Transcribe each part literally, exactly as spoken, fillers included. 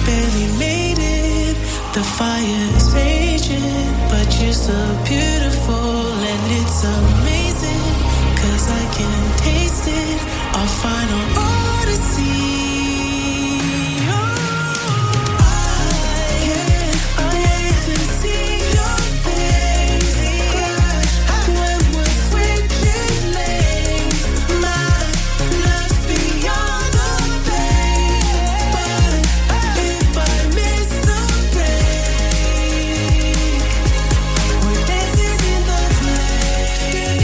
barely made it. The fire is raging, but you're so beautiful and it's amazing. Cause I can taste it, our final odyssey. We're dancing in the flame.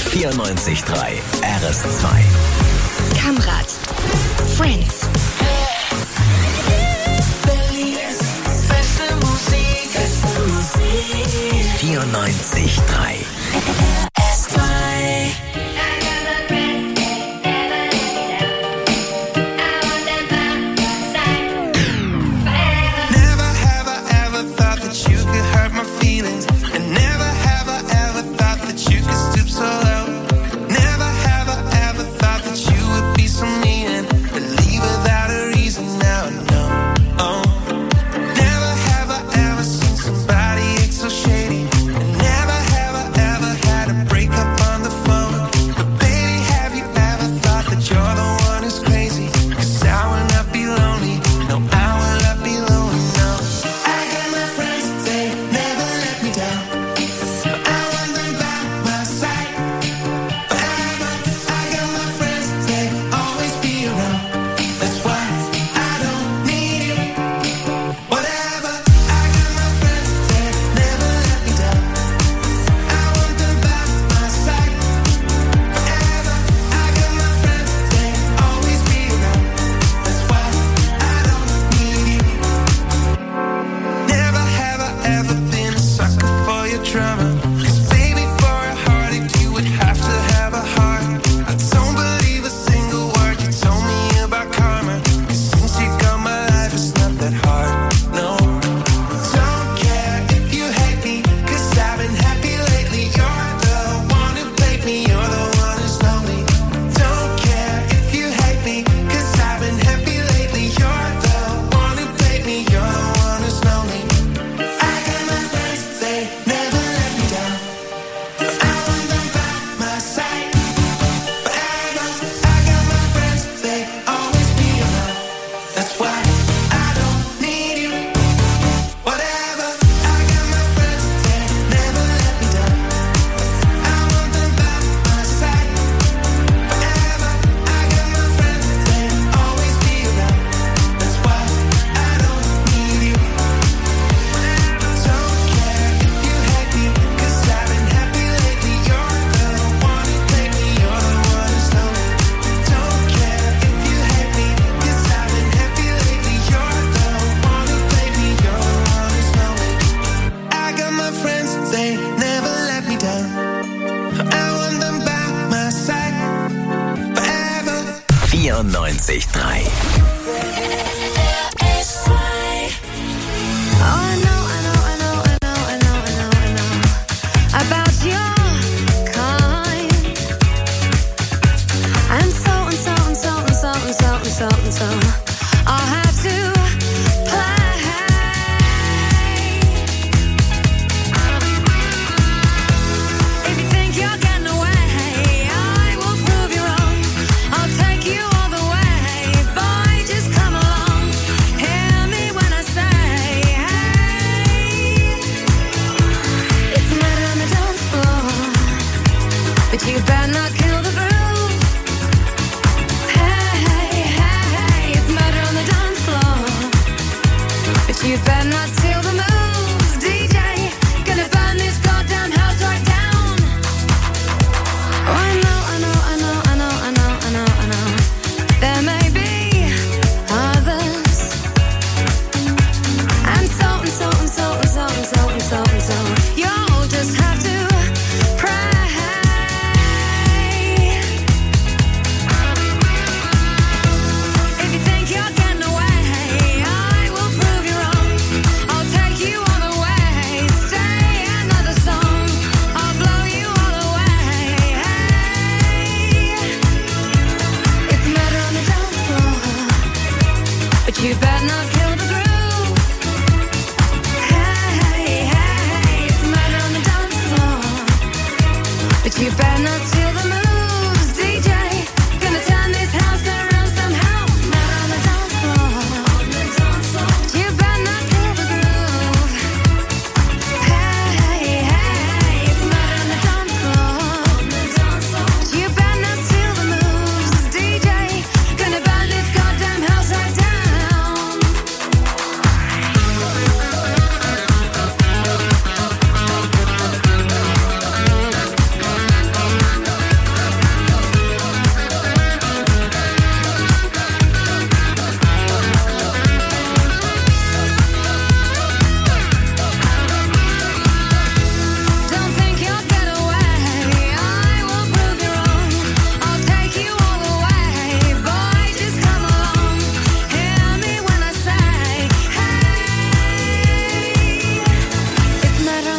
vierundneunzig Komma drei R S zwei. Kamrat. Friends. vierundneunzig Komma drei R S zwei. vierundneunzig Komma drei. Hey, hey, hey, it's murder on the dance floor.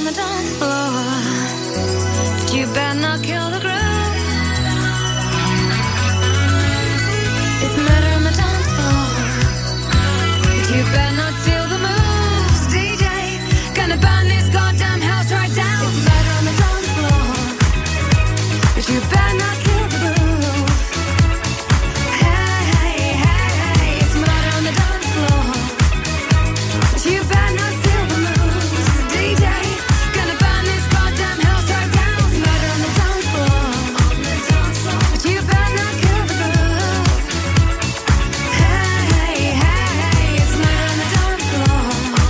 the dance floor. You better not kill the groove. It's murder on the dance floor. You better not steal the moves, D J. Gonna burn this goddamn house right down. It's murder on the dance floor. But you better not kill the groove. Hey, hey, hey, hey. It's murder on the dance floor. But you better not steal the moves, D J. Gonna burn this goddamn house right down. It's murder on the dance floor. But you better not kill the groove. Hey, hey, hey. It's murder on the dance floor.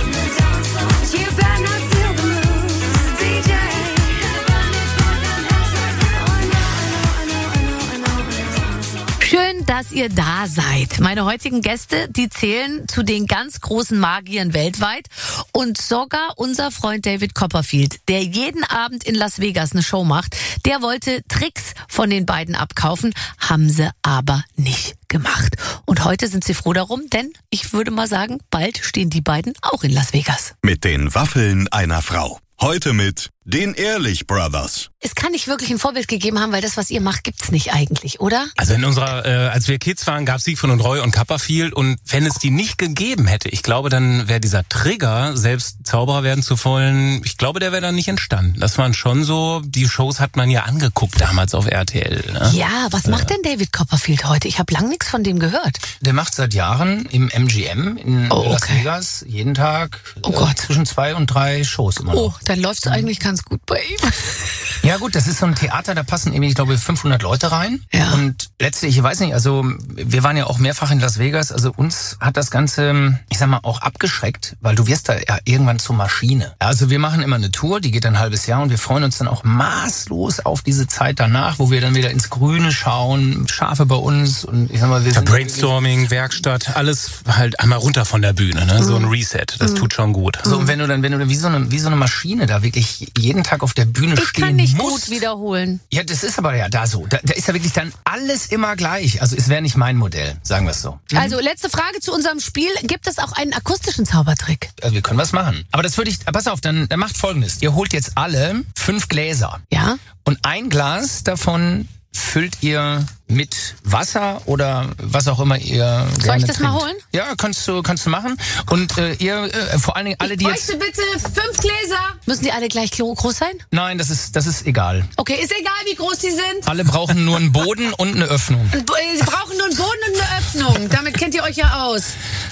But you better not steal the moves, D J. Gonna burn this goddamn house right down. I know, I know, I know, I know, I know. Schön, dass ihr da seid. Meine heutigen Gäste, die zählen zu den ganz großen Magiern weltweit. Und sogar unser Freund David Copperfield, der jeden Abend in Las Vegas eine Show macht, der wollte Tricks von den beiden abkaufen, haben sie aber nicht gemacht. Und heute sind sie froh darum, denn ich würde mal sagen, bald stehen die beiden auch in Las Vegas. Mit den Waffeln einer Frau. Heute mit den Ehrlich Brothers. Es kann nicht wirklich ein Vorbild gegeben haben, weil das, was ihr macht, gibt's nicht eigentlich, oder? Also in unserer, äh, als wir Kids waren, gab's Siegfried und Roy und Copperfield, und wenn es die nicht gegeben hätte, ich glaube, dann wäre dieser Trigger, selbst Zauberer werden zu wollen, ich glaube, der wäre dann nicht entstanden. Das waren schon so, die Shows hat man ja angeguckt damals auf R T L. Ne? Ja, was macht denn David Copperfield heute? Ich habe lang nichts von dem gehört. Der macht seit Jahren im M G M in Oh, Las okay. Vegas jeden Tag Oh Gott. äh, zwischen zwei und drei Shows immer noch. Oh, dann läuft's eigentlich ganz gut bei ihm. Ja gut, das ist so ein Theater, da passen irgendwie, ich glaube, fünfhundert Leute rein. Ja. Und letztlich, ich weiß nicht, also wir waren ja auch mehrfach in Las Vegas, also uns hat das Ganze, ich sag mal, auch abgeschreckt, weil du wirst da ja irgendwann zur Maschine. Also wir machen immer eine Tour, die geht ein halbes Jahr, und wir freuen uns dann auch maßlos auf diese Zeit danach, wo wir dann wieder ins Grüne schauen, Schafe bei uns, und ich sag mal, wir Ja, sind Brainstorming, Werkstatt, alles halt einmal runter von der Bühne, ne? So ein Reset, das tut schon gut. so, und wenn du dann, wenn du dann wie so eine, wie so eine Maschine da wirklich jeden Tag auf der Bühne Ich stehen kann nicht musst. gut wiederholen. Ja, das ist aber ja da so. Da, da ist ja wirklich dann alles immer gleich. Also es wäre nicht mein Modell, sagen wir es so. Also, letzte Frage zu unserem Spiel. Gibt es auch einen akustischen Zaubertrick? Also wir können was machen. Aber das würde ich, pass auf, dann, dann macht Folgendes. Ihr holt jetzt alle fünf Gläser. Ja? Und ein Glas davon füllt ihr mit Wasser oder was auch immer ihr Soll gerne ich das mal trinkt. holen? Ja, kannst du, kannst du machen. Und äh, ihr, äh, vor allen Dingen alle, die jetzt... bitte fünf Gläser. Müssen die alle gleich groß sein? Nein, das ist, das ist egal. Okay, ist egal, wie groß die sind. Alle brauchen nur einen Boden und eine Öffnung. Sie brauchen nur einen Boden und eine Öffnung. Damit kennt ihr euch ja aus.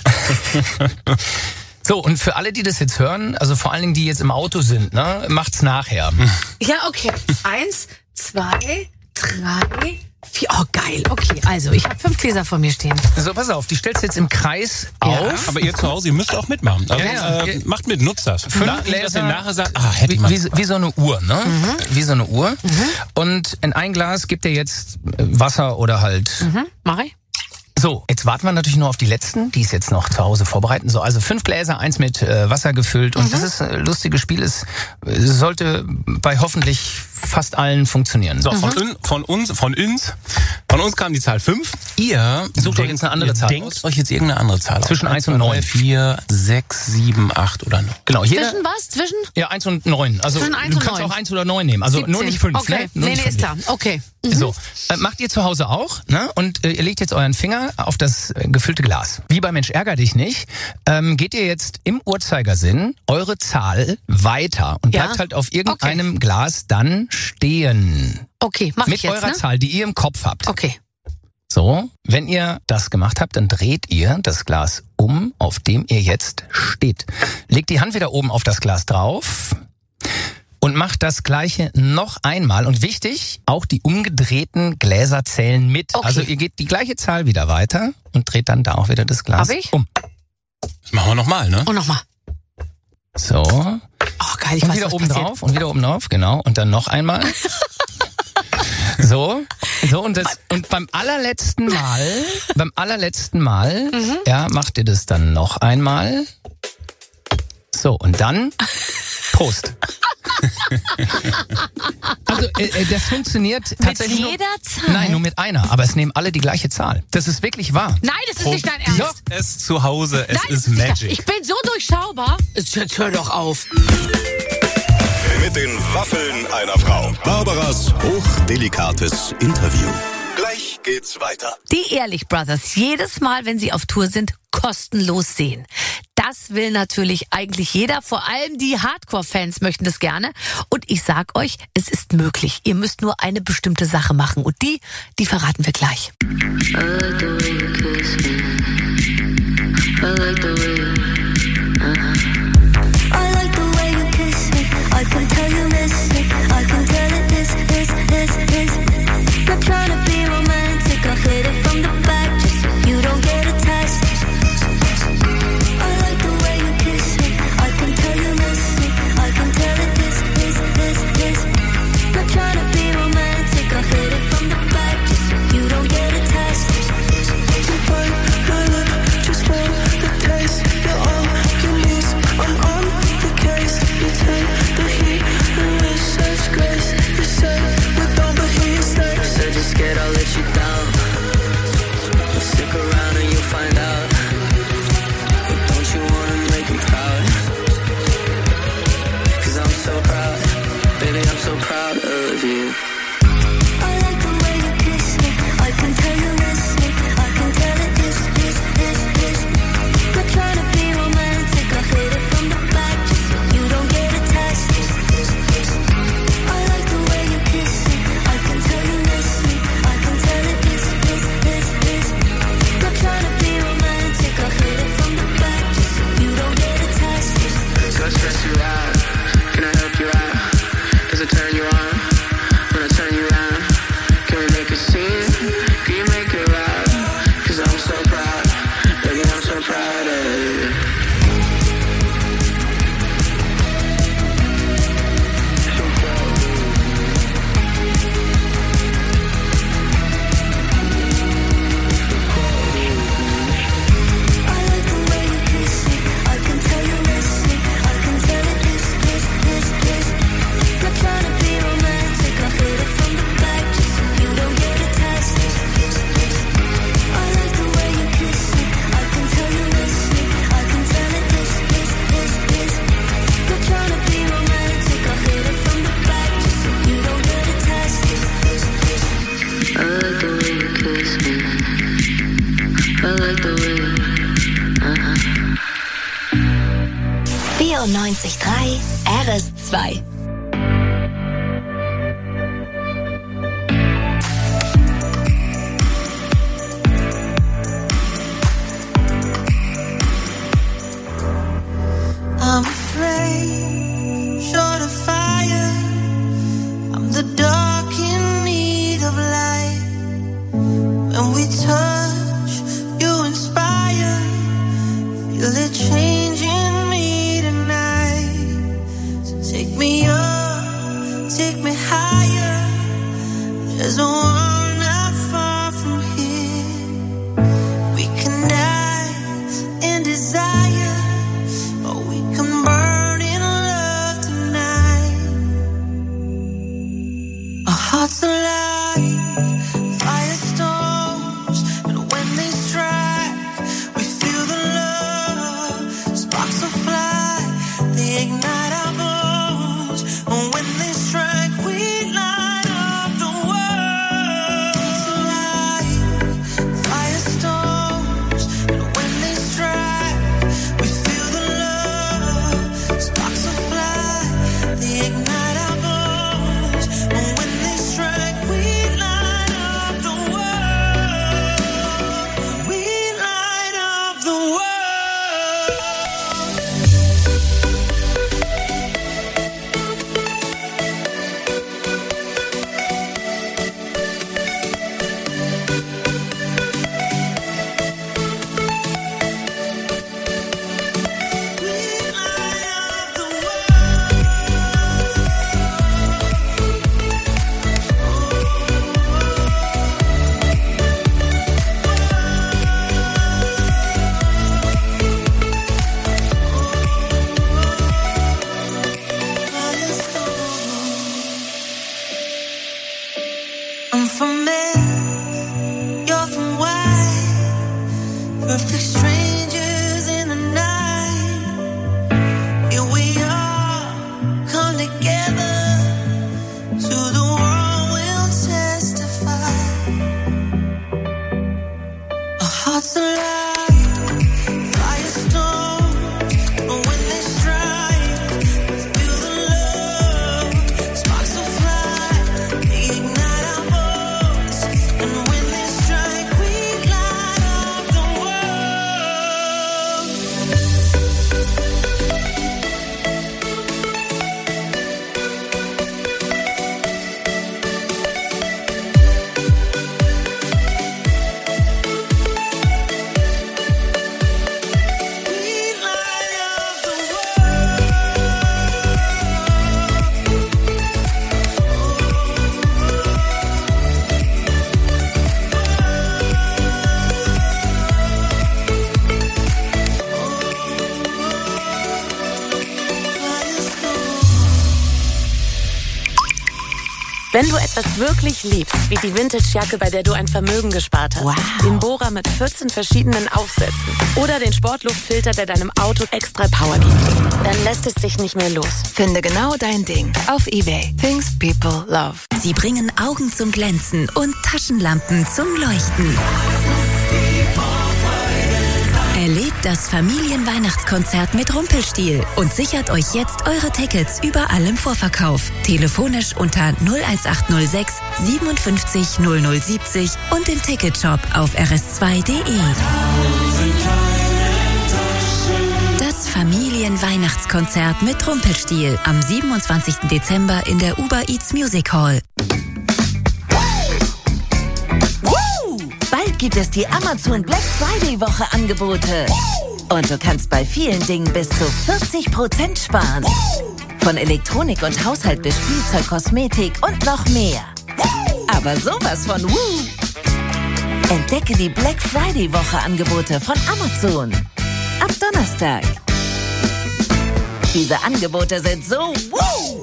So, und für alle, die das jetzt hören, also vor allen Dingen, die jetzt im Auto sind, ne, macht's nachher. Ja, okay. Eins, zwei, drei, vier. Oh, geil. Okay, also ich habe fünf Gläser vor mir stehen. So, pass auf, die stellst du jetzt im Kreis Ja. auf. Aber ihr zu Hause, ihr müsst auch mitmachen. Also, Ja, ja. äh, macht mit, nutzt das. Fünf Da, nicht, dass Gläser. ihr nachher sagt, ah, hätte ich Wie, mal. wie, wie so eine Uhr, ne? Wie so eine Uhr. Und in ein Glas gibt ihr jetzt äh, Wasser oder halt... Mhm, mach ich. So, jetzt warten wir natürlich nur auf die letzten, die es jetzt noch zu Hause vorbereiten. So, also fünf Gläser, eins mit äh, Wasser gefüllt. Und das ist ein lustiges Spiel. Es äh, sollte bei hoffentlich fast allen funktionieren. So, von, un, von uns, von uns, von uns kam die Zahl fünf. Ihr Sucht euch jetzt eine andere ihr Zahl denkt aus. euch jetzt irgendeine andere Zahl aus. Zwischen eins und zwei, drei, neun. vier, sechs, sieben, acht oder neun. Genau, jeder... Zwischen was? Zwischen? Ja, eins und neun. Also Zwischen eins du und kannst neun. auch eins oder neun nehmen. Also nur siebzehn. nicht fünf, Okay. ne? Nur Nee, nicht nee, ist fünf. klar. Okay. So, äh, macht ihr zu Hause auch, ne? Und äh, ihr legt jetzt euren Finger auf das äh, gefüllte Glas. Wie bei Mensch ärger dich nicht, ähm, geht ihr jetzt im Uhrzeigersinn eure Zahl weiter und Ja. bleibt halt auf irgendeinem Glas dann stehen. Okay, mach Mit ich jetzt, eurer ne? Zahl, die ihr im Kopf habt. Okay. So, wenn ihr das gemacht habt, dann dreht ihr das Glas um, auf dem ihr jetzt steht. Legt die Hand wieder oben auf das Glas drauf und macht das Gleiche noch einmal. Und wichtig, auch die umgedrehten Gläser zählen mit. Okay. Also ihr geht die gleiche Zahl wieder weiter und dreht dann da auch wieder das Glas Hab ich? um. Das machen wir nochmal, ne? Und nochmal. So, Oh, geil, ich und weiß, wieder was oben passiert. drauf und wieder oben drauf, genau. Und dann noch einmal. So, so und das und beim allerletzten Mal, beim allerletzten Mal, Mhm. ja, macht ihr das dann noch einmal. So und dann Prost. Also äh, äh, das funktioniert tatsächlich jeder nur, Zahl? Nein, nur mit einer, aber es nehmen alle die gleiche Zahl. Das ist wirklich wahr. Nein, das ist nicht dein Ernst. Doch. Es zu Hause, es Nein, das ist nicht dein- Magic. Ich bin so durchschaubar. Jetzt hör doch auf. den Waffeln einer Frau. Barbaras hochdelikates Interview. Gleich geht's weiter. Die Ehrlich Brothers, jedes Mal, wenn sie auf Tour sind, kostenlos sehen. Das will natürlich eigentlich jeder, vor allem die Hardcore-Fans möchten das gerne. Und ich sag euch, es ist möglich. Ihr müsst nur eine bestimmte Sache machen. Und die, die verraten wir gleich. I like the way you kiss me. I like the way you, uh-huh. I like the way you kiss me. I can tell you miss me. I can tell it is, is, is, is. Not trying to be romantic. I'll hit it from the back just so you don't get attached. I like the way you kiss me. I can tell you miss me. I can tell it is, is, is, is. Not trying to be romantic. I'll hit it from the back just so you don't get attached. Scared I'll let you down. But stick around and you'll find out. But don't you wanna make me proud? Cause I'm so proud. Baby, I'm so proud of you. I like the way you kiss me. I can tell you miss me. I can tell it is, is, is, is. Not trying to be romantic. I hit it from the back just so you don't get attached. I like the way you kiss me. I can tell you miss me. Let's stress you out. Can I help you out? Does it turn you on? When I turn you around, can we make a scene? Can you make it right? Cause I'm so proud. Baby, I'm so proud of you. vierundneunzig Komma drei R S zwei. I'm afraid, short of fire. I'm the dark in need of light. When we touch, you inspire. Feel it changing me tonight. So take me up, take me higher. There's a world not far from here. We can dance in desire. Hearts alive, firestorms, and when they strike, we feel the love. Sparks will fly, they ignite our bones. And when they strike, we light up the world. Hearts alive, firestorms, and when they strike, we feel the love. Sparks will fly, they ignite our bones. And when together Wenn du etwas wirklich liebst, wie die Vintage-Jacke, bei der du ein Vermögen gespart hast, Wow. den Bohrer mit vierzehn verschiedenen Aufsätzen oder den Sportluftfilter, der deinem Auto extra Power gibt, dann lässt es sich nicht mehr los. Finde genau dein Ding auf eBay. Things people love. Sie bringen Augen zum Glänzen und Taschenlampen zum Leuchten. Erlebt das Familienweihnachtskonzert mit Rumpelstilzchen und sichert euch jetzt eure Tickets überall im Vorverkauf. Telefonisch unter null eins acht null sechs siebenundfünfzig null null siebzig und im Ticketshop auf r s zwei punkt d e. Das Familienweihnachtskonzert mit Rumpelstilzchen am siebenundzwanzigsten Dezember in der Uber Eats Music Hall. Bald gibt es die Amazon Black Friday Woche Angebote. Und du kannst bei vielen Dingen bis zu vierzig Prozent sparen. Von Elektronik und Haushalt bis Spielzeug, Kosmetik und noch mehr. Aber sowas von Woo! Entdecke die Black Friday Woche Angebote von Amazon. Ab Donnerstag. Diese Angebote sind so Woo!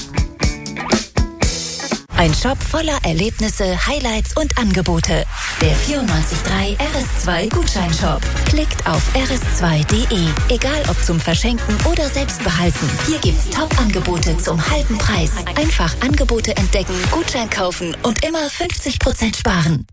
Ein Shop voller Erlebnisse, Highlights und Angebote. Der vierundneunzig Komma drei R S zwei Gutscheinshop. Klickt auf r s zwei punkt d e. Egal ob zum Verschenken oder selbst behalten. Hier gibt's Top-Angebote zum halben Preis. Einfach Angebote entdecken, Gutschein kaufen und immer fünfzig Prozent sparen.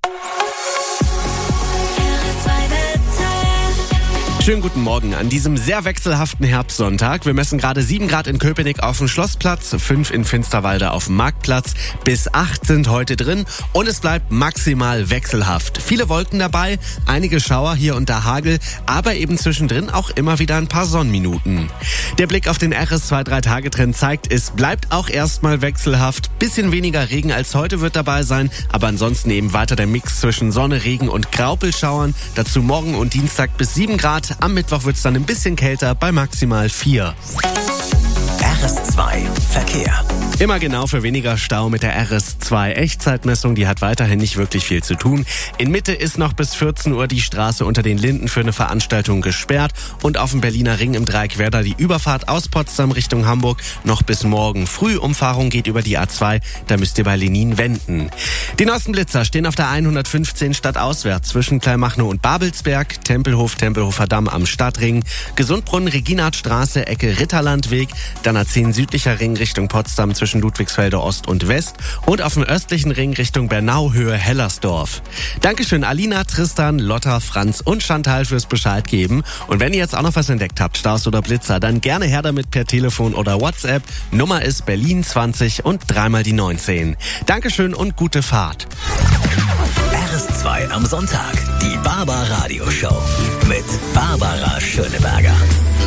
Schönen guten Morgen an diesem sehr wechselhaften Herbstsonntag. Wir messen gerade sieben Grad in Köpenick auf dem Schlossplatz, fünf in Finsterwalde auf dem Marktplatz, bis acht sind heute drin und es bleibt maximal wechselhaft. Viele Wolken dabei, einige Schauer, hier und da Hagel, aber eben zwischendrin auch immer wieder ein paar Sonnenminuten. Der Blick auf den R S zwei drei Tage Trend zeigt, es bleibt auch erstmal wechselhaft. Bisschen weniger Regen als heute wird dabei sein, aber ansonsten eben weiter der Mix zwischen Sonne, Regen und Graupelschauern. Dazu morgen und Dienstag bis sieben Grad. Am Mittwoch wird es dann ein bisschen kälter bei maximal vier. R S zwei Verkehr. Immer genau für weniger Stau mit der R S zwei Echtzeitmessung. Die hat weiterhin nicht wirklich viel zu tun. In Mitte ist noch bis vierzehn Uhr die Straße unter den Linden für eine Veranstaltung gesperrt. Und auf dem Berliner Ring im Dreieck Werder die Überfahrt aus Potsdam Richtung Hamburg noch bis morgen früh. Umfahrung geht über die A zwei. Da müsst ihr bei Lenin wenden. Die neuesten Blitzer stehen auf der hundertfünfzehn stadtauswärts zwischen Kleinmachnow und Babelsberg, Tempelhof, Tempelhofer Damm am Stadtring, Gesundbrunnen, Reginatstraße, Ecke Ritterlandweg, dann A zehn südlicher Ring Richtung Potsdam zwischen Ludwigsfelde Ost und West und auf dem östlichen Ring Richtung Bernau Höhe Hellersdorf. Dankeschön Alina, Tristan, Lotta, Franz und Chantal fürs Bescheid geben. Und wenn ihr jetzt auch noch was entdeckt habt, Staus oder Blitzer, dann gerne her damit per Telefon oder WhatsApp. Nummer ist Berlin zwanzig und dreimal die neunzehn. Dankeschön und gute Fahrt. R S zwei am Sonntag, die Barbar Radio Show mit Barbara Schöneberger.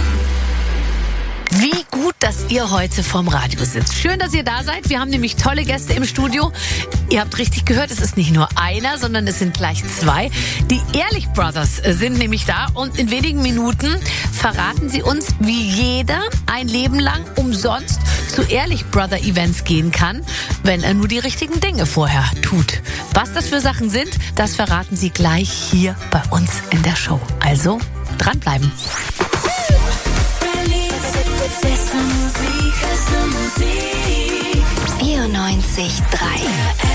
Wie gut, dass ihr heute vorm Radio sitzt. Schön, dass ihr da seid. Wir haben nämlich tolle Gäste im Studio. Ihr habt richtig gehört, es ist nicht nur einer, sondern es sind gleich zwei. Die Ehrlich Brothers sind nämlich da und in wenigen Minuten verraten sie uns, wie jeder ein Leben lang umsonst zu Ehrlich Brother Events gehen kann, wenn er nur die richtigen Dinge vorher tut. Was das für Sachen sind, das verraten sie gleich hier bei uns in der Show. Also dranbleiben. vierundneunzig Komma drei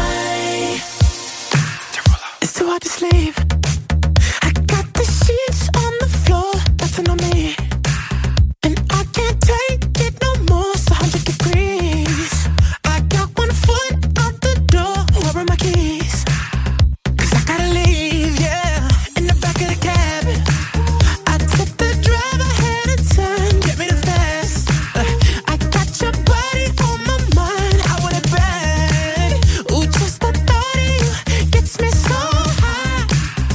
It's too hard to sleep. I got the sheets on the floor, nothing on me. And I can't take it no more, it's one hundred degrees. I got one foot out the door, where are my keys? Cause I gotta leave, yeah, in the back of the cab. I took the drive, I had a turn, get me the fast. I got your body on my mind, I want it bad. Ooh, just the thought of you gets me so high.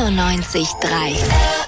vierundneunzig Komma drei.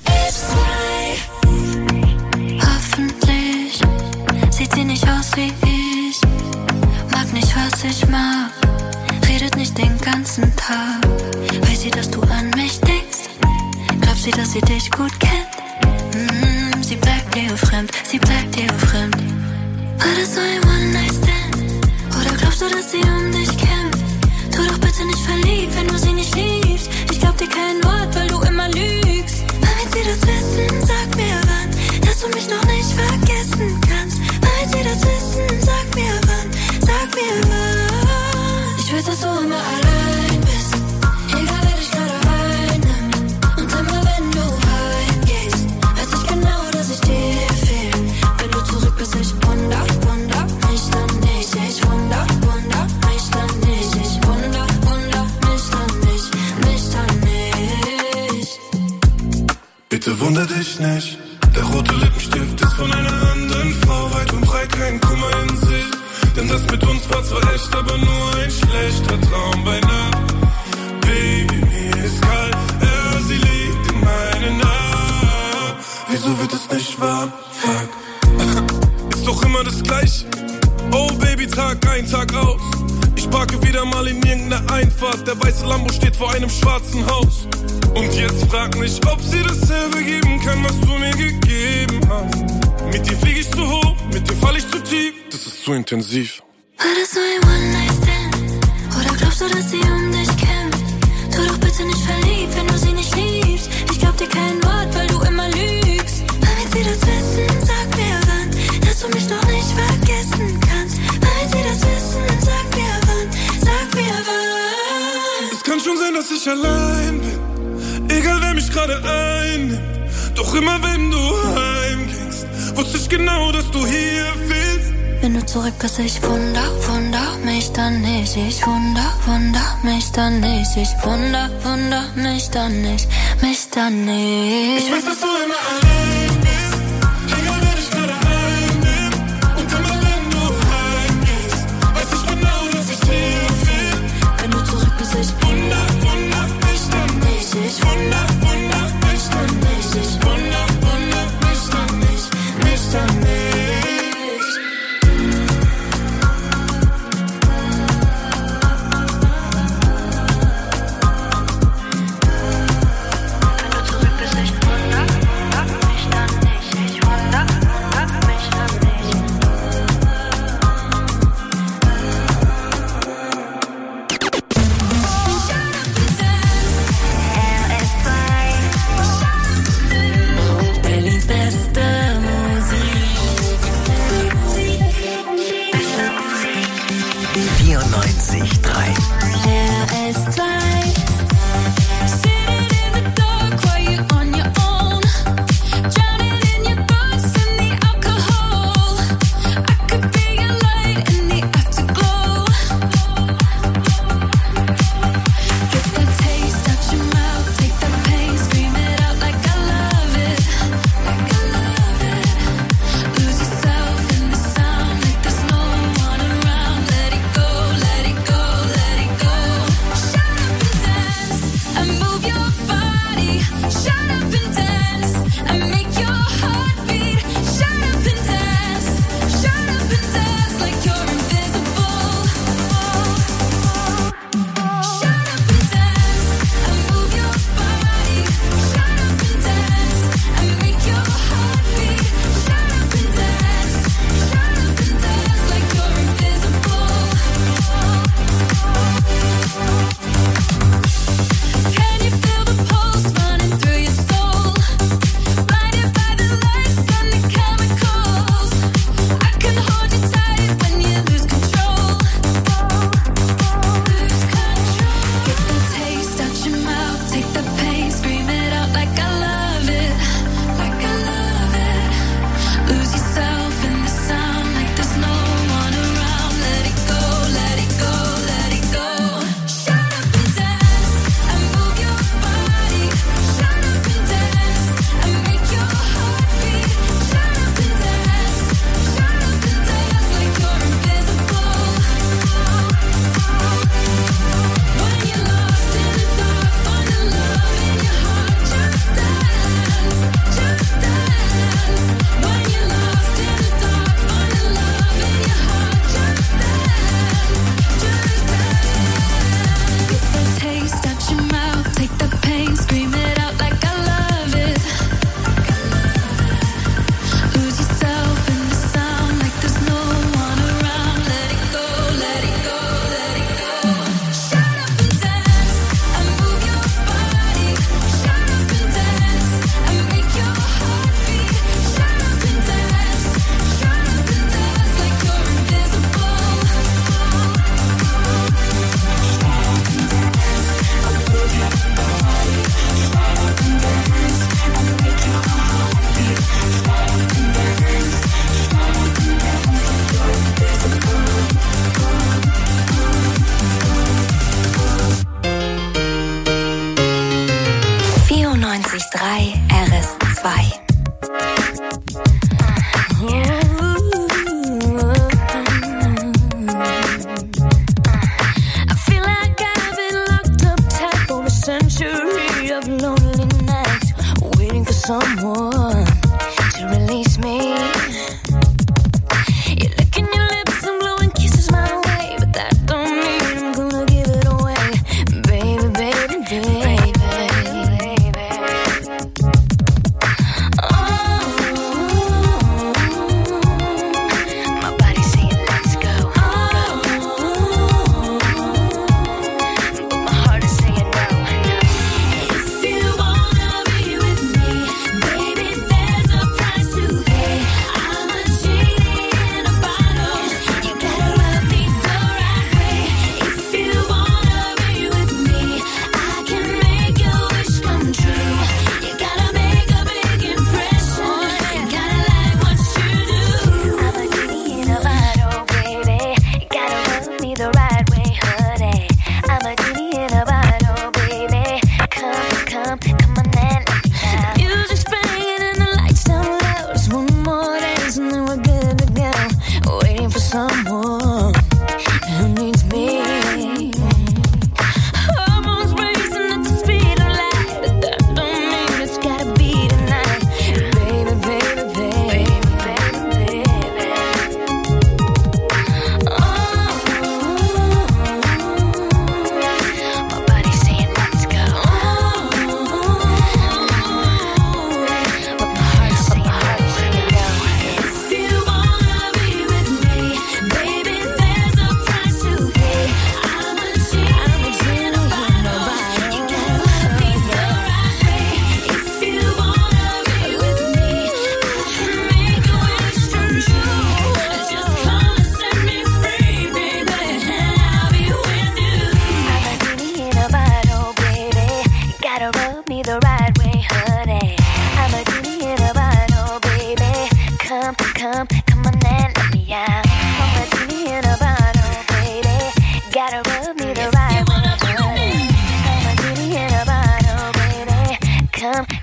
Hoffentlich sieht sie nicht aus wie ich, mag nicht, was ich mag, redet nicht den ganzen Tag. Weiß sie, dass du an mich denkst? Glaubt sie, dass sie dich gut kennt? Mm, sie bleibt dir fremd, sie bleibt dir fremd. War das so ein One-Night-Stand? Oder glaubst du, dass sie um dich kämpft? Tu doch bitte nicht verliebt, wenn du sie nicht liebst. Ich glaub dir kein Wort, weil du immer lügst. Aber wenn sie das wissen, sag mir wann, dass du mich noch nicht vergessen kannst. Aber wenn sie das wissen, sag mir wann, sag mir wann. Ich weiß, dass du immer allein bist, egal wer dich gerade einnimmt. Und immer wenn du heimgehst, weiß ich genau, dass ich dir fehl. Wenn du zurück bist, ich wunder, wunder mich dann nicht. Ich wunder, wunder mich dann nicht. Ich wunder, wunder mich dann nicht, mich dann nicht. Bitte wunder dich nicht, der rote Lippenstift ist von einer anderen Frau. Weit und breit kein Kummer in sich, denn das mit uns war zwar echt, aber nur ein schlechter Traum bei Nacht. Baby, mir ist kalt, ja, sie liegt in meinen Armen. Wieso wird es nicht warm? Fuck. Ist doch immer das Gleiche. Oh Baby, Tag ein, Tag aus. Ich parke wieder mal in irgendeiner Einfahrt. Der weiße Lambo steht vor einem schwarzen Haus. Und jetzt frag mich, ob sie dasselbe geben kann, was du mir gegeben hast. Mit dir flieg ich zu hoch, mit dir fall ich zu tief. Das ist zu intensiv. War das so ein One-Night-Stand? Oder glaubst du, dass sie um dich kämpft? Tu doch bitte nicht verliebt, wenn du sie nicht liebst. Ich glaub dir kein Wort, weil du immer lügst. Aber wenn sie das wissen, sag mir wann, dass du mich noch nicht vergessen kannst. Aber wenn sie das wissen, sag mir wann, sag mir wann. Es kann schon sein, dass ich allein bin, egal wer mich gerade einnimmt. Doch immer wenn du heimgingst, wusste ich genau, dass du hier fehlst. Wenn du zurück bist, ich wunder, wunder mich dann nicht. Ich wunder, wunder mich dann nicht. Ich wunder, wunder mich dann nicht, mich dann nicht. Ich weiß, dass du immer allein bist, egal wer dich gerade einnimmt. Und immer wenn du heimgehst, weiß ich genau, dass ich dir fehl. Wenn du zurück bist, ich wunder, wunder mich dann nicht. Ich wunder, wunder mich dann nicht. Ich wunder, wunder mich dann nicht, mich dann nicht. Wenn du zurück bist, ich wunder, wunder mich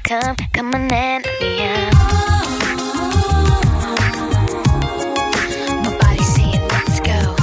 come, come on and let me out. My body's saying let's go,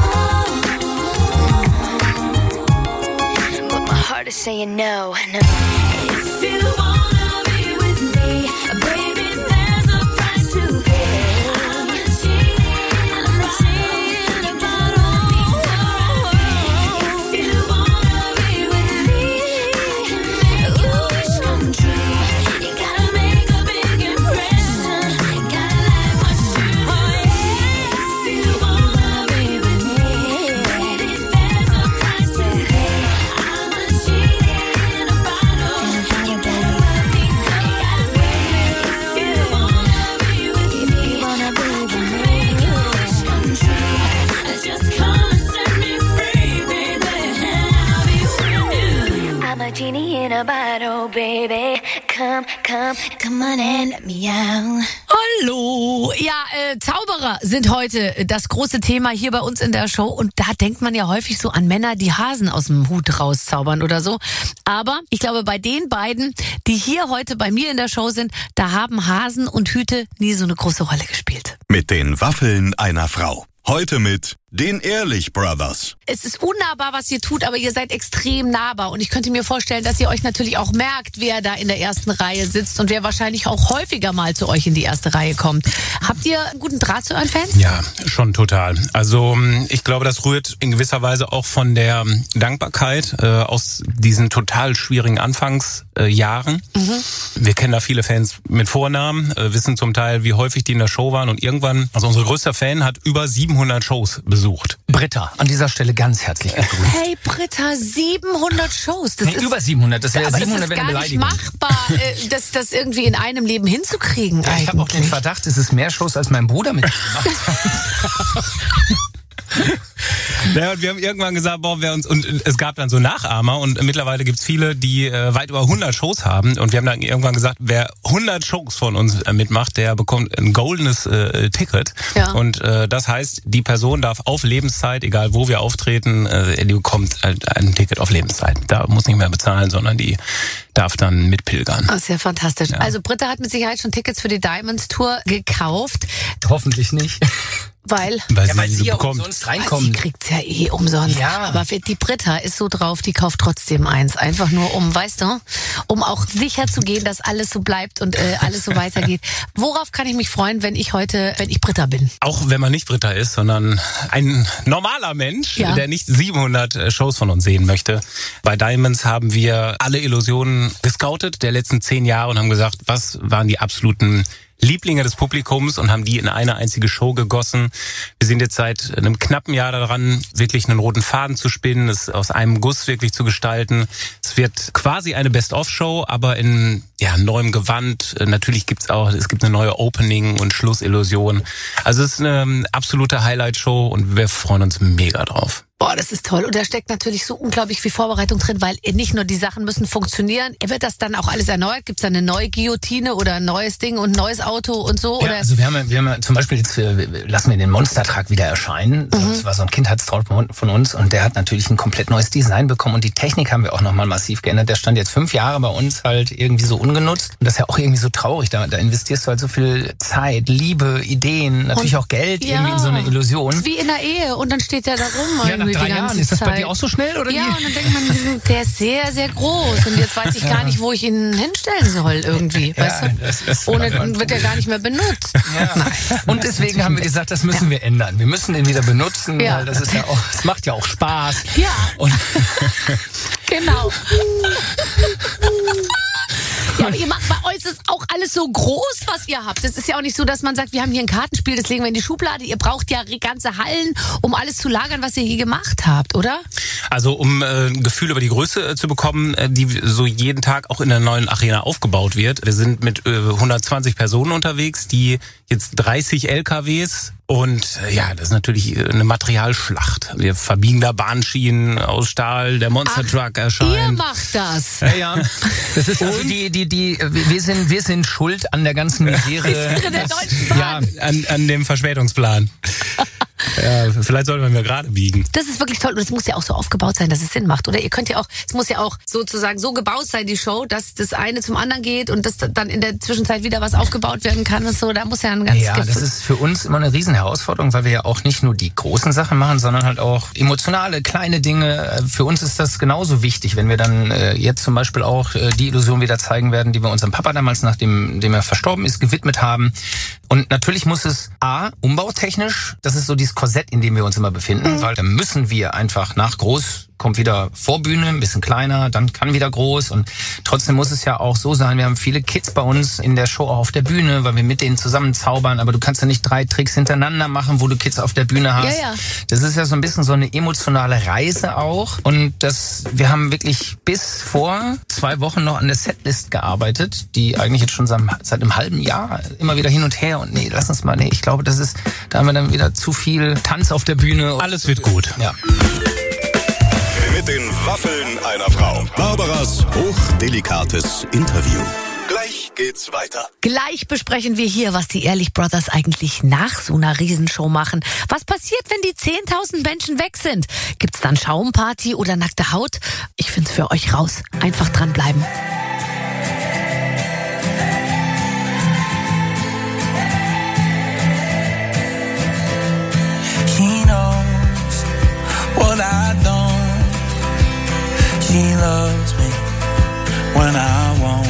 but my heart is saying no, no. If you wanna be with me, baby, there's a price to pay. I'm a genie, I'm a genie, but oh, if you wanna be with me, I can make your wish come true. You gotta make a big impression, gotta like what you do. If you wanna be with me, baby, there's a price to pay. I'm a genie in a bottle, you gotta let me go. If you wanna be with me, wanna be with me, make your wish come true. Just come and set me free, baby, I'll be with you. I'm a genie in a bottle, baby. Come, come, come on and let me out. Hallo! Ja, äh, Zauberer sind heute das große Thema hier bei uns in der Show. Und da denkt man ja häufig so an Männer, die Hasen aus dem Hut rauszaubern oder so. Aber ich glaube, bei den beiden, die hier heute bei mir in der Show sind, da haben Hasen und Hüte nie so eine große Rolle gespielt. Mit den Waffeln einer Frau. Heute mit den Ehrlich Brothers. Es ist unnahbar, was ihr tut, aber ihr seid extrem nahbar. Und ich könnte mir vorstellen, dass ihr euch natürlich auch merkt, wer da in der ersten Reihe sitzt und wer wahrscheinlich auch häufiger mal zu euch in die erste Reihe kommt. Habt ihr einen guten Draht zu euren Fans? Ja, schon total. Also ich glaube, das rührt in gewisser Weise auch von der Dankbarkeit äh, aus diesen total schwierigen Anfangsjahren. Äh, mhm. Wir kennen da viele Fans mit Vornamen, äh, wissen zum Teil, wie häufig die in der Show waren. Und irgendwann, also unser größter Fan hat über siebenhundert Shows besucht. Britta, an dieser Stelle ganz herzlich gegrüßt. Hey Britta, siebenhundert Shows. Das nee, ist, über siebenhundert, das wäre aber siebenhundert, das ist wenn eine gar nicht Beleidigung. machbar, äh, das, das irgendwie in einem Leben hinzukriegen. Ja, ich habe auch den Verdacht, es ist mehr Shows, als mein Bruder mitgemacht hat. Ja, und wir haben irgendwann gesagt, boah, wer uns, und es gab dann so Nachahmer und mittlerweile gibt's viele, die äh, weit über hundert Shows haben und wir haben dann irgendwann gesagt, wer hundert Shows von uns äh, mitmacht, der bekommt ein goldenes äh, Ticket. Ja. Und äh, das heißt, die Person darf auf Lebenszeit, egal wo wir auftreten, äh, die bekommt halt ein Ticket auf Lebenszeit. Da muss nicht mehr bezahlen, sondern die darf dann mitpilgern. Das ist ja fantastisch. Ja. Also Britta hat mit Sicherheit schon Tickets für die Diamonds Tour gekauft. Hoffentlich nicht. Weil, weil ja, sie, weil sie ja umsonst reinkommt. Sie kriegt's ja eh umsonst. Ja. Aber die Britta ist so drauf, die kauft trotzdem eins. Einfach nur um, weißt du, um auch sicher zu gehen, dass alles so bleibt und äh, alles so weitergeht. Worauf kann ich mich freuen, wenn ich heute, wenn ich Britta bin? Auch wenn man nicht Britta ist, sondern ein normaler Mensch, ja. der nicht siebenhundert Shows von uns sehen möchte. Bei Diamonds haben wir alle Illusionen gescoutet der letzten zehn Jahre und haben gesagt, was waren die absoluten Lieblinge des Publikums und haben die in eine einzige Show gegossen. Wir sind jetzt seit einem knappen Jahr daran, wirklich einen roten Faden zu spinnen, es aus einem Guss wirklich zu gestalten. Es wird quasi eine Best-of-Show, aber in ja, neuem Gewand. Natürlich gibt's auch, es gibt eine neue Opening- und Schlussillusion. Also es ist eine absolute Highlight-Show und wir freuen uns mega drauf. Boah, das ist toll. Und da steckt natürlich so unglaublich viel Vorbereitung drin, weil nicht nur die Sachen müssen funktionieren. Wird das dann auch alles erneuert? Gibt's da eine neue Guillotine oder ein neues Ding und ein neues Auto und so? Ja, oder? also wir haben, ja, wir haben ja zum Beispiel jetzt, lassen wir den Monster-Truck wieder erscheinen. Mhm. Das war so ein Kindheitstraum von uns und der hat natürlich ein komplett neues Design bekommen und die Technik haben wir auch nochmal massiv geändert. Der stand jetzt fünf Jahre bei uns halt irgendwie so ungenutzt und das ist ja auch irgendwie so traurig. Da, da investierst du halt so viel Zeit, Liebe, Ideen, natürlich und, auch Geld ja, irgendwie in so eine Illusion. Wie in der Ehe und dann steht der da rum. Ja, nach drei Jahren. Ist das bei dir auch so schnell oder ja, wie? Und dann denkt man, der ist sehr, sehr groß und jetzt weiß ich gar nicht, wo ich ihn hinstellen soll irgendwie. Ja, weißt du? Das, das Ohne wird er gar nicht mehr benutzt. Ja. Und deswegen haben wir gesagt, das müssen ja. wir ändern. Wir müssen den wieder benutzen, ja. weil das ist ja auch, es macht ja auch Spaß. Ja. Und genau. Ja, aber ihr macht, bei euch ist auch alles so groß, was ihr habt. Es ist ja auch nicht so, dass man sagt, wir haben hier ein Kartenspiel, das legen wir in die Schublade. Ihr braucht ja ganze Hallen, um alles zu lagern, was ihr hier gemacht habt, oder? Also um äh, ein Gefühl über die Größe äh, zu bekommen, äh, die so jeden Tag auch in der neuen Arena aufgebaut wird. Wir sind mit äh, hundertzwanzig Personen unterwegs, die jetzt dreißig L K Ws und äh, ja, das ist natürlich eine Materialschlacht. Wir verbiegen da Bahnschienen aus Stahl, der Monster Truck erscheint. Ihr macht das. Ja, ja. Das ist also die, die, die, wir sind, wir sind schuld an der ganzen Misere. Der Deutschen Bahn. Ja, an, an dem Verspätungsplan. Ja, vielleicht sollten wir mir gerade biegen. Das ist wirklich toll und es muss ja auch so aufgebaut sein, dass es Sinn macht, oder? Ihr könnt ja auch, es muss ja auch sozusagen so gebaut sein, die Show, dass das eine zum anderen geht und dass dann in der Zwischenzeit wieder was aufgebaut werden kann und so. Da muss ja ein ganz Ja, das ist für uns immer eine riesen Herausforderung, weil wir ja auch nicht nur die großen Sachen machen, sondern halt auch emotionale, kleine Dinge. Für uns ist das genauso wichtig, wenn wir dann äh, jetzt zum Beispiel auch äh, die Illusion wieder zeigen werden, die wir unserem Papa damals, nachdem dem er verstorben ist, gewidmet haben. Und natürlich muss es A, umbautechnisch, das ist so dieses Korsett, in dem wir uns immer befinden, mhm. weil da müssen wir einfach nach groß, kommt wieder Vorbühne, ein bisschen kleiner, dann kann wieder groß und trotzdem muss es ja auch so sein, wir haben viele Kids bei uns in der Show auch auf der Bühne, weil wir mit denen zusammen zaubern, aber du kannst ja nicht drei Tricks hintereinander machen, wo du Kids auf der Bühne hast. Ja, ja. Das ist ja so ein bisschen so eine emotionale Reise auch und das, wir haben wirklich bis vor zwei Wochen noch an der Setlist gearbeitet, die eigentlich jetzt schon seit, seit einem halben Jahr immer wieder hin und her und nee, lass uns mal, nee, ich glaube, das ist, da haben wir dann wieder zu viel Tanz auf der Bühne. Alles wird gut. Ja. Mit den Waffeln einer Frau. Barbaras hochdelikates Interview. Gleich geht's weiter. Gleich besprechen wir hier, was die Ehrlich Brothers eigentlich nach so einer Riesenshow machen. Was passiert, wenn die zehntausend Menschen weg sind? Gibt's dann Schaumparty oder nackte Haut? Ich find's für euch raus. Einfach dranbleiben. She knows what I don't. She loves me when I won't.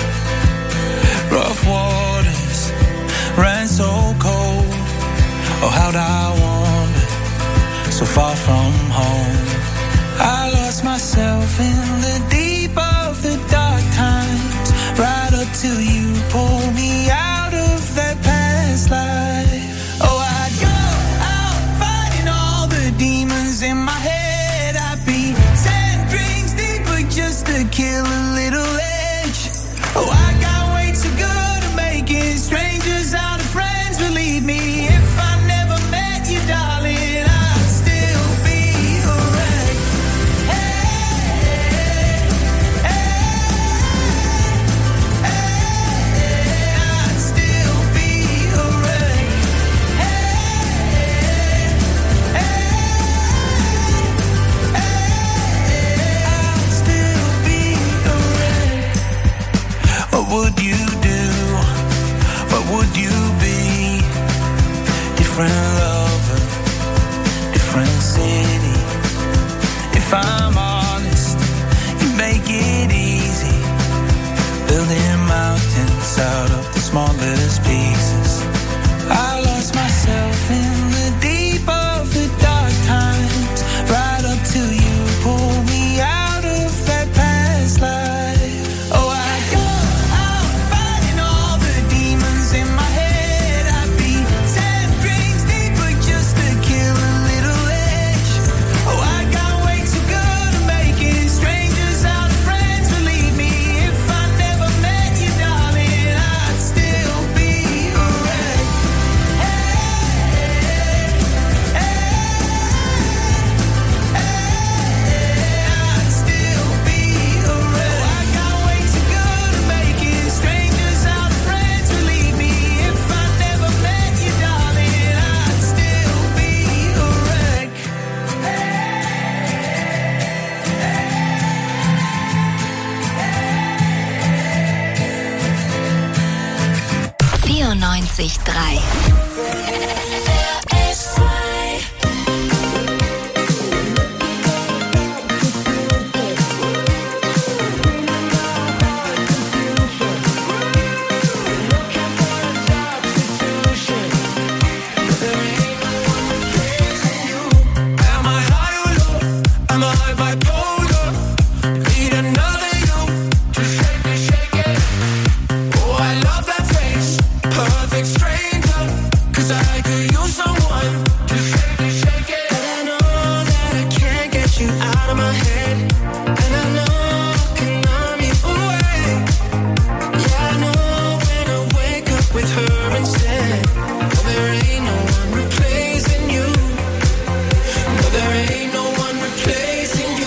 Rough waters ran so cold. Oh, how'd I wander so far from home? I lost myself in the deep of the dark times, right up till you pulled me out of that past life. Oh, I'd go out fighting all the demons in my head. Just to kill a little edge. Oh, I got way too good at making strangers out of friends. Believe me, if I never met you, darling, I'd still be a wreck. Hey, hey, hey, I'd still be a wreck. Hey, hey, what would you do? What would you be? Different lover, different city. If I'm honest, you make it easy. Building mountains out of the smallest pieces. I lost myself in the deep of the dark times, right up till you pulled me out of that past life. Oh, I in my head, I'd be ten drinks deeper just to kill a little edge. Oh, I got way too good at making strangers out of friends. Believe me, if I never met you, darling, I'd still be a wreck. Hey, hey, hey, I'd still be a wreck. Oh, I got way too good at making strangers out of friends. Believe me, if I never met you, darling, I'd still be a wreck. vierundneunzig Komma drei Am I high or low? Am I bipolar? Need another you to shake it, shake it. Oh, I love that face, perfect stranger. 'Cause I could use someone to shake it, shake it. But I know that I can't get you out of my head. And I know I can numb you away. Yeah, I know when I wake up with her instead. Oh, there ain't no one replacing you. No, there ain't no one replacing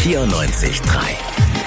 vierundneunzig Komma drei.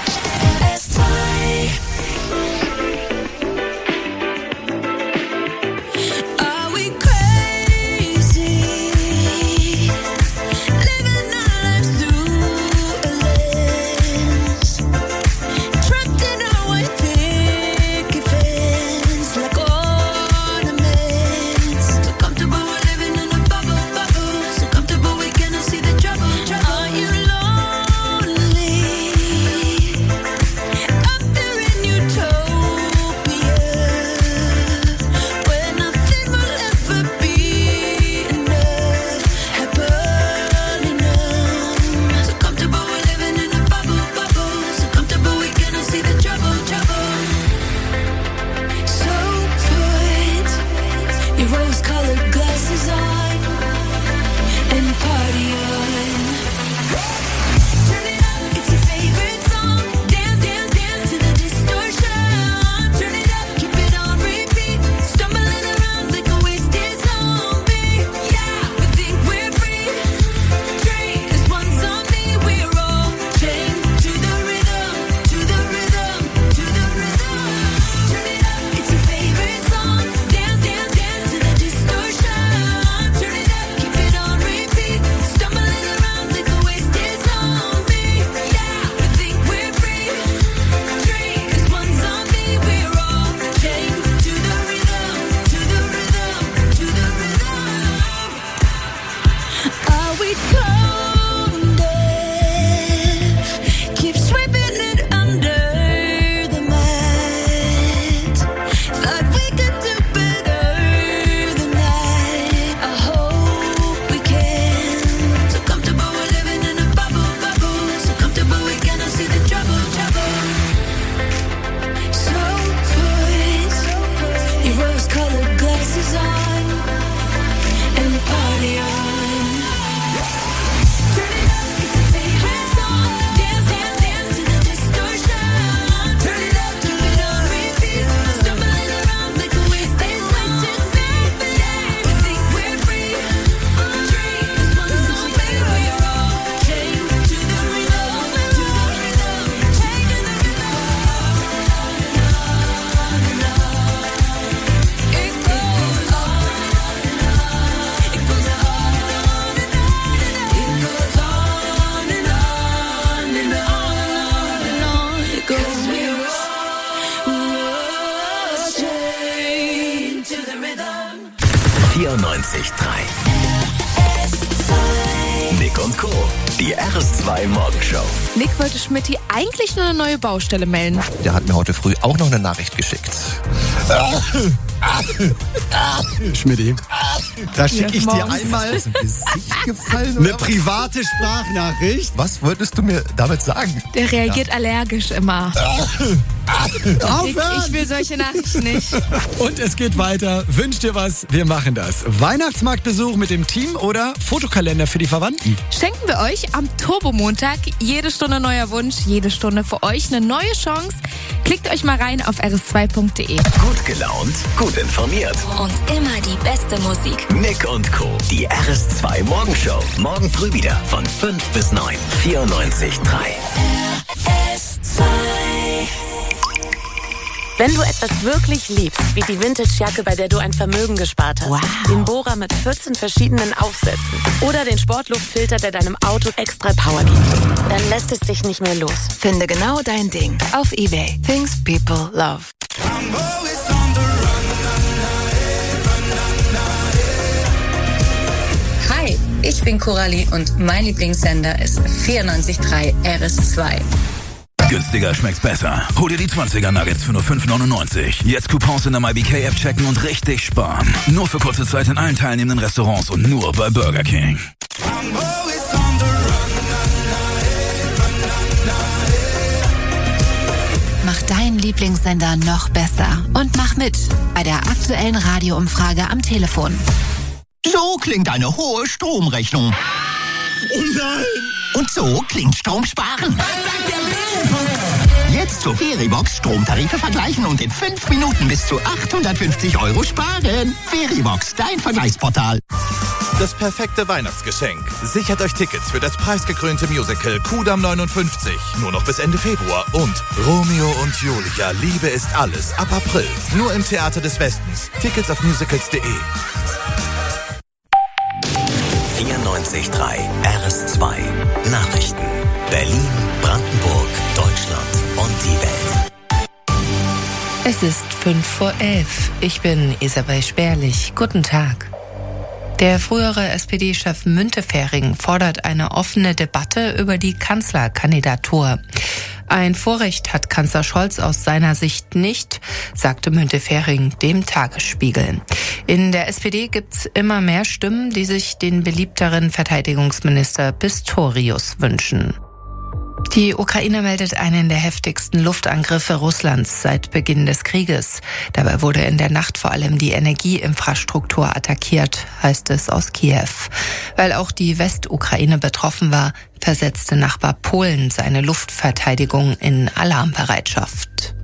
vierundneunzig Komma drei. Nick und Co. Die R S zwei Morgenshow. Nick wollte Schmidti eigentlich nur eine neue Baustelle melden. Der hat mir heute früh auch noch eine Nachricht geschickt. Schmidti, da schicke ich dir Morgens. einmal Ist ins Gesicht gefallen, eine oder was? private Sprachnachricht. Was wolltest du mir damit sagen? Der reagiert allergisch immer. Ich, Aufhören! ich will solche Nachrichten nicht. Und es geht weiter. Wünsch dir was, wir machen das. Weihnachtsmarktbesuch mit dem Team oder Fotokalender für die Verwandten? Schenken wir euch am Turbomontag jede Stunde neuer Wunsch, jede Stunde für euch eine neue Chance. Klickt euch mal rein auf r s zwei punkt de. Gut gelaunt, gut informiert. Und immer die beste Musik. Nick und Co. Die R S zwei Morgenshow. Morgen früh wieder von fünf bis neun. vierundneunzig Komma drei. R S zwei. Wenn du etwas wirklich liebst, wie die Vintage-Jacke, bei der du ein Vermögen gespart hast, Wow. den Bohrer mit vierzehn verschiedenen Aufsätzen oder den Sportluftfilter, der deinem Auto extra Power gibt, dann lässt es sich nicht mehr los. Finde genau dein Ding auf eBay. Things people love. Hi, ich bin Coralie und mein Lieblingssender ist vierundneunzig Komma drei R S zwei. Günstiger schmeckt's besser. Hol dir die zwanziger Nuggets für nur fünf neunundneunzig. Jetzt Coupons in der MyBK-App checken und richtig sparen. Nur für kurze Zeit in allen teilnehmenden Restaurants und nur bei Burger King. Mach deinen Lieblingssender noch besser und mach mit bei der aktuellen Radioumfrage am Telefon. So klingt eine hohe Stromrechnung. Oh nein! Und so klingt Stromsparen. Jetzt zur Verivox Stromtarife vergleichen und in fünf Minuten bis zu achthundertfünfzig Euro sparen. Verivox, dein Vergleichsportal. Das perfekte Weihnachtsgeschenk. Sichert euch Tickets für das preisgekrönte Musical Kudamm neunundfünfzig. Nur noch bis Ende Februar. Und Romeo und Julia, Liebe ist alles. Ab April. Nur im Theater des Westens. Tickets auf musicals punkt de. vierundneunzig Komma drei R S zwei Nachrichten. Berlin, Brandenburg, Deutschland und die Welt. Es ist fünf vor elf. Ich bin Isabel Sperlich. Guten Tag. Der frühere S P D-Chef Müntefering fordert eine offene Debatte über die Kanzlerkandidatur. Ein Vorrecht hat Kanzler Scholz aus seiner Sicht nicht, sagte Müntefering dem Tagesspiegel. In der S P D gibt's immer mehr Stimmen, die sich den beliebteren Verteidigungsminister Pistorius wünschen. Die Ukraine meldet einen der heftigsten Luftangriffe Russlands seit Beginn des Krieges. Dabei wurde in der Nacht vor allem die Energieinfrastruktur attackiert, heißt es aus Kiew. Weil auch die Westukraine betroffen war, versetzte Nachbar Polen seine Luftverteidigung in Alarmbereitschaft.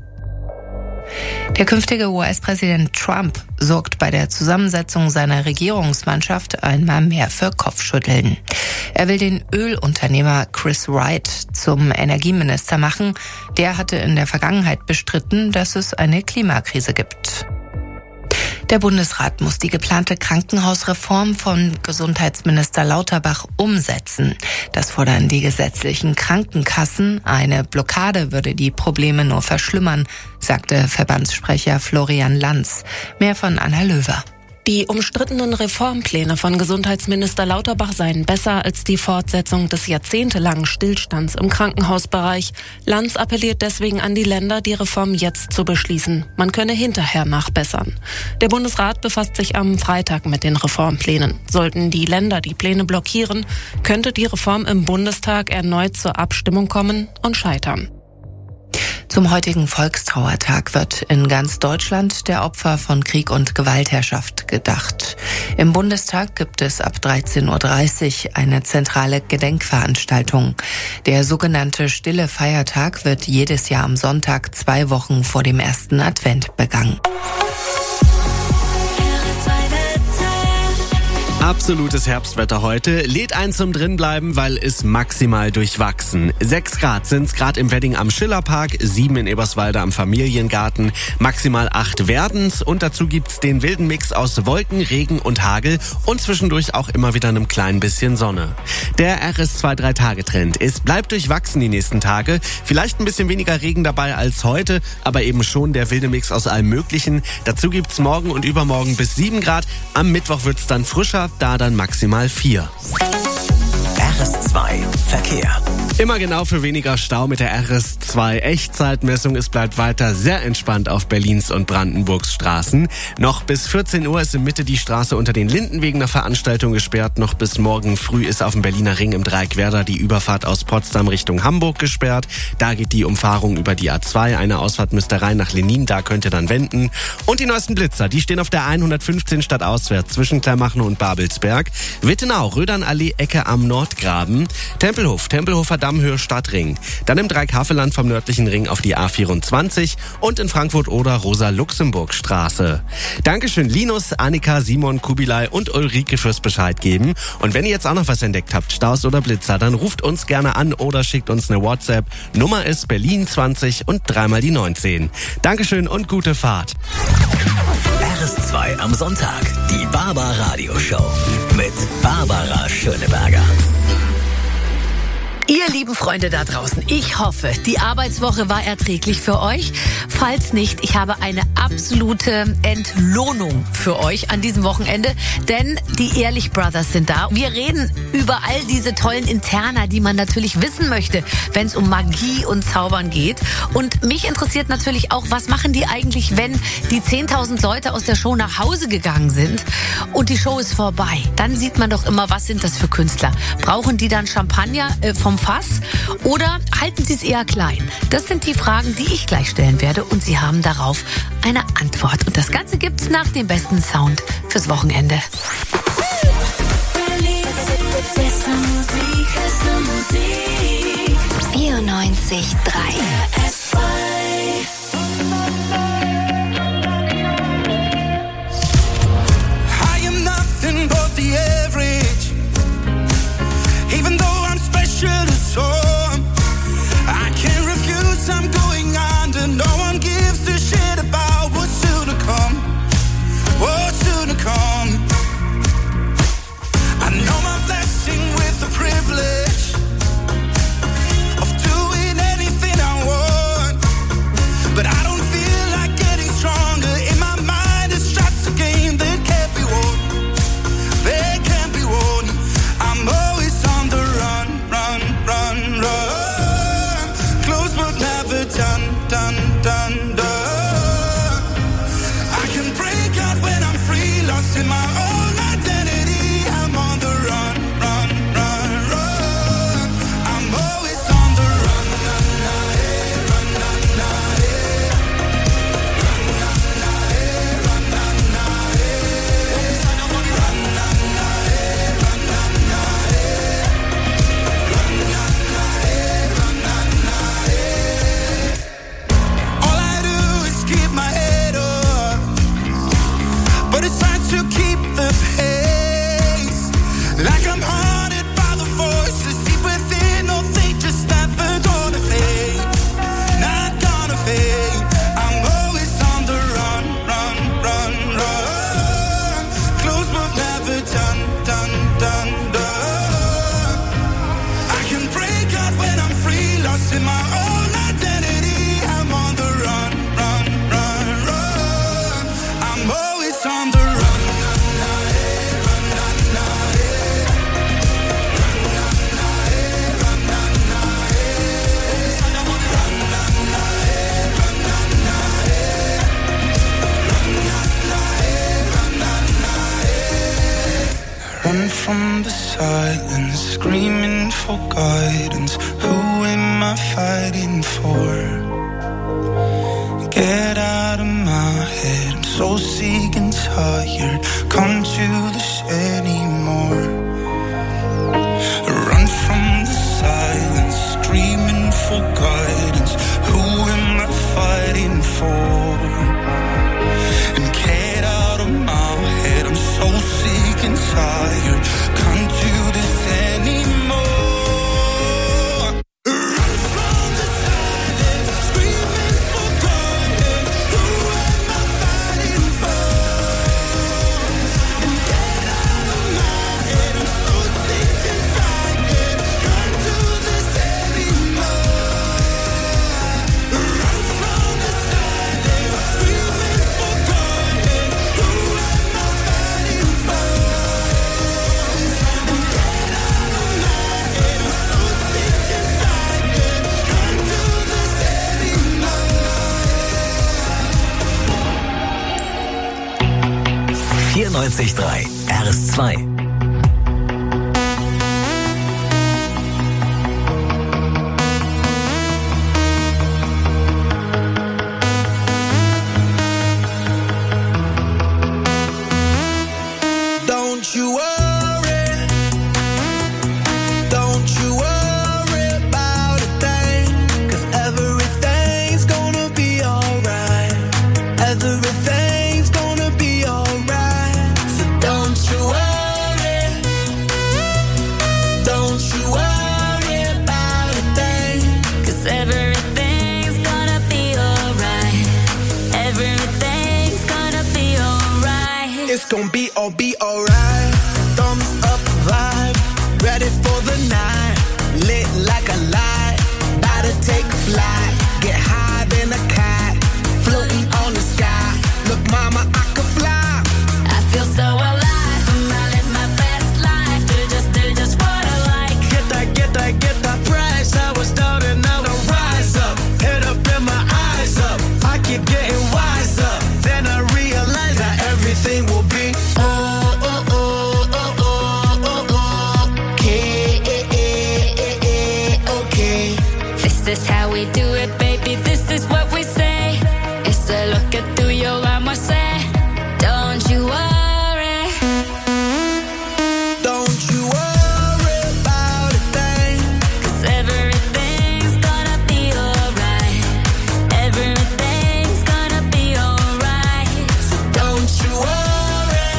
Der künftige U S-Präsident Trump sorgt bei der Zusammensetzung seiner Regierungsmannschaft einmal mehr für Kopfschütteln. Er will den Ölunternehmer Chris Wright zum Energieminister machen. Der hatte in der Vergangenheit bestritten, dass es eine Klimakrise gibt. Der Bundesrat muss die geplante Krankenhausreform von Gesundheitsminister Lauterbach umsetzen. Das fordern die gesetzlichen Krankenkassen. Eine Blockade würde die Probleme nur verschlimmern, sagte Verbandssprecher Florian Lanz. Mehr von Anna Löwer. Die umstrittenen Reformpläne von Gesundheitsminister Lauterbach seien besser als die Fortsetzung des jahrzehntelangen Stillstands im Krankenhausbereich. Lanz appelliert deswegen an die Länder, die Reform jetzt zu beschließen. Man könne hinterher nachbessern. Der Bundesrat befasst sich am Freitag mit den Reformplänen. Sollten die Länder die Pläne blockieren, könnte die Reform im Bundestag erneut zur Abstimmung kommen und scheitern. Zum heutigen Volkstrauertag wird in ganz Deutschland der Opfer von Krieg und Gewaltherrschaft gedacht. Im Bundestag gibt es ab dreizehn Uhr dreißig eine zentrale Gedenkveranstaltung. Der sogenannte Stille Feiertag wird jedes Jahr am Sonntag zwei Wochen vor dem ersten Advent begangen. Absolutes Herbstwetter heute. Lädt ein zum Drinbleiben, weil es maximal durchwachsen. Sechs Grad sind's gerade im Wedding am Schillerpark, sieben in Eberswalde am Familiengarten, maximal acht werden's und dazu gibt's den wilden Mix aus Wolken, Regen und Hagel und zwischendurch auch immer wieder einem kleinen bisschen Sonne. Der R S zwei drei Tage Trend. Es bleibt durchwachsen die nächsten Tage. Vielleicht ein bisschen weniger Regen dabei als heute, aber eben schon der wilde Mix aus allem Möglichen. Dazu gibt's morgen und übermorgen bis sieben Grad. Am Mittwoch wird's dann frischer. Da dann maximal vier. R S zwei Verkehr. Immer genau für weniger Stau mit der R S zwei Echtzeitmessung. Es bleibt weiter sehr entspannt auf Berlins und Brandenburgs Straßen. Noch bis vierzehn Uhr ist in Mitte die Straße unter den Linden wegen der Veranstaltung gesperrt. Noch bis morgen früh ist auf dem Berliner Ring im Dreieckwerder die Überfahrt aus Potsdam Richtung Hamburg gesperrt. Da geht die Umfahrung über die A zwei. Eine Ausfahrt müsste rein nach Lenin, da könnt ihr dann wenden. Und die neuesten Blitzer, die stehen auf der hundertfünfzehn stadtauswärts zwischen Kleinmachnow und Babelsberg. Wittenau, Rödernallee, Ecke am Nordgraben. Tempelhof, Tempelhofer Dammhöhe Stadtring. Dann im Dreieckhavelland vom nördlichen Ring auf die A vierundzwanzig und in Frankfurt-Oder Rosa-Luxemburg-Straße. Dankeschön Linus, Annika, Simon, Kubilai und Ulrike fürs Bescheid geben. Und wenn ihr jetzt auch noch was entdeckt habt, Staus oder Blitzer, dann ruft uns gerne an oder schickt uns eine WhatsApp. Nummer ist Berlin zwanzig und dreimal die neunzehn. Dankeschön und gute Fahrt. R S zwei am Sonntag, die Barbara-Radio-Show mit Barbara Schöneberger. Ihr lieben Freunde da draußen, ich hoffe, die Arbeitswoche war erträglich für euch. Falls nicht, ich habe eine absolute Entlohnung für euch an diesem Wochenende, denn die Ehrlich Brothers sind da. Wir reden über all diese tollen Interna, die man natürlich wissen möchte, wenn es um Magie und Zaubern geht. Und mich interessiert natürlich auch, was machen die eigentlich, wenn die zehntausend Leute aus der Show nach Hause gegangen sind und die Show ist vorbei. Dann sieht man doch immer, was sind das für Künstler? Brauchen die dann Champagner äh, vom Fass oder halten Sie es eher klein? Das sind die Fragen, die ich gleich stellen werde und Sie haben darauf eine Antwort. Und das Ganze gibt's nach dem besten Sound fürs Wochenende. vierundneunzig Komma drei I am nothing but the average from the silence, screaming for guidance. Who am I fighting for? Get out of my head, I'm so sick and tired. Can't do this anymore. Run from the silence, screaming for guidance. Who am I fighting for? And get out of my head, I'm so sick and tired. Can't do this anymore. vierundneunzig Komma drei R S zwei. Don't you worry, don't you worry about a thing, 'cause everything's gonna be alright. Everything's gonna be alright. So don't you worry, don't you worry about a thing, 'cause everything's gonna be alright. Everything's gonna be alright. It's gonna be all be alright. Thumbs up vibe, ready for the night. Lit like a light, about to take a flight. Get high than a cat, floating on the sky. Look, mama, I could fly. I feel so alive. I live my best life. Do just, do just what I like. Get that, get that, get that price. I was down and now I rise up. Head up and my eyes up. I keep getting wiser. Then I realize that everything will be oh, oh, oh, oh, oh, oh, oh. Okay, okay. This is how we do it, baby. This is what we say. It's a look at through your line, I say. Don't you worry. Don't you worry about a thing, 'Cause everything's gonna be alright. Everything's gonna be alright. so don't you worry.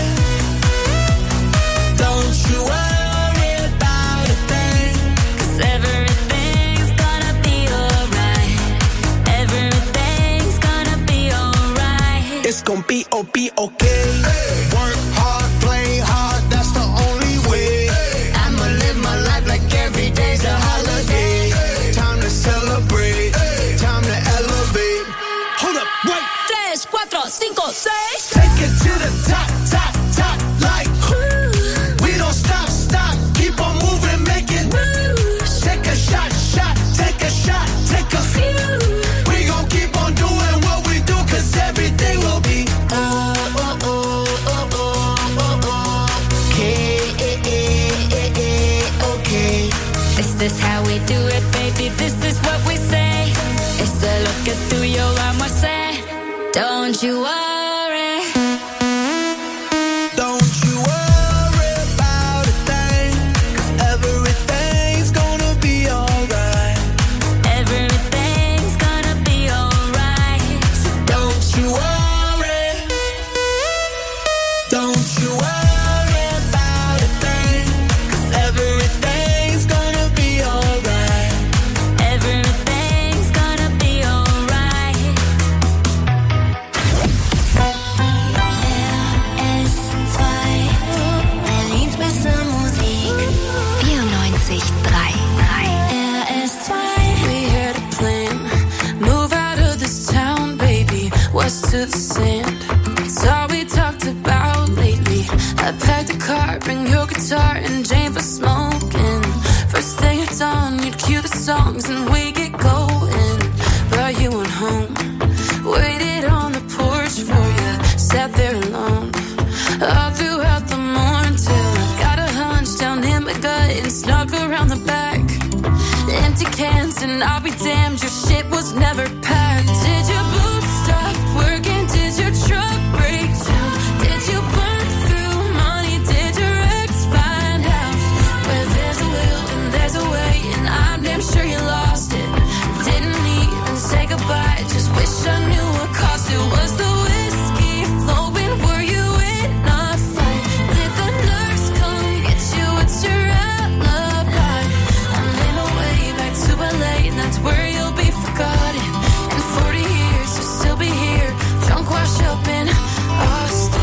Don't you worry about a thing, 'Cause everything's gonna be alright. Everything's gonna be alright. it's gonna be oh be okay. Work hard, play hard, that's the only way. I'ma live my life like every day's a holiday. Time to celebrate, time to elevate. Hold up, wait. Tres, cuatro, cinco, seis. Take it to the top, top, top, like we don't stop, stop, keep on moving, make it moves. Take a shot, shot, take a shot, take a few. We gon' keep on doing what we do, 'cause everything will be oh, oh, oh, oh, oh, oh, oh. Okay, okay. This is how we do it, baby. This is what we say. It's the look at through your line, I say. Don't you worry. Don't you worry about a thing, 'cause everything's gonna be alright. Everything's gonna be alright. So don't you worry. Don't you worry about a thing, 'cause everything's gonna be alright. Everything's gonna be alright. R S zwei, Berlins beste Musik. vierundneunzig Komma drei. R S zwei. We had a plan, move out of this town, baby, west to the sand. It's all we talked about lately. I packed a car, bring your guitar and Jane for smoking. First thing at dawn, you'd cue the songs and we get going. Brought you on home, waited on the porch for you, sat there alone all throughout the morning till I got a hunch getting snuck around the back. Empty cans and I'll be damned, your shit was never packed. Did your boots stop working? Did your truck break down? Did you burn through money? Did your ex find out? Where there's a will and there's a way, and I'm damn sure you lost it. Didn't even say goodbye, just wish I knew what cost it. Was the whiskey flowing? Were you in a fight? Did the nurse come get you? What's your alibi? I'm in a way back to L A, and that's where you'll be forgotten. In forty years you'll still be here, drunk washed up in Austin.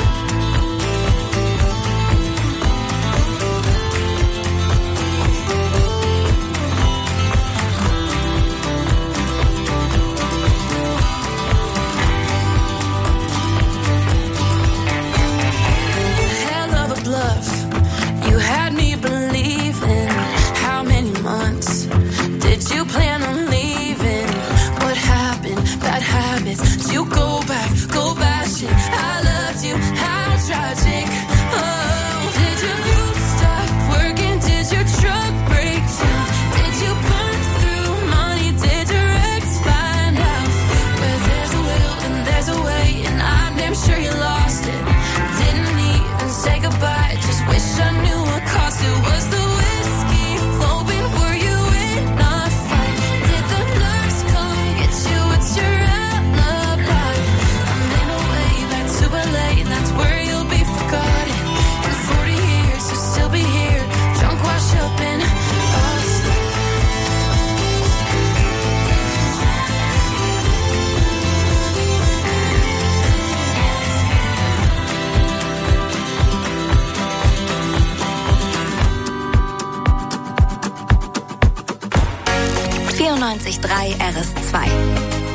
Hell of a bluff, you had me believing. How many months did you plan on leaving? What happened? Bad habits. Did you go back, go bashing? I loved you, how tragic. Oh, did your boots stop working? Did your truck break down? Did you burn through money? Did your ex find out? Where there's a will and there's a way, and I'm damn sure you lost it. Didn't even say goodbye, just wish I knew what cost it. Was the whiskey flowing? Were you in a fight? Did the nurse come get you? What's your alibi? I'm in a way back to L A, and that's where you'll be forgotten. In forty years you'll still be here, drunk washed up in Austin. vierundneunzig Komma drei R S zwei.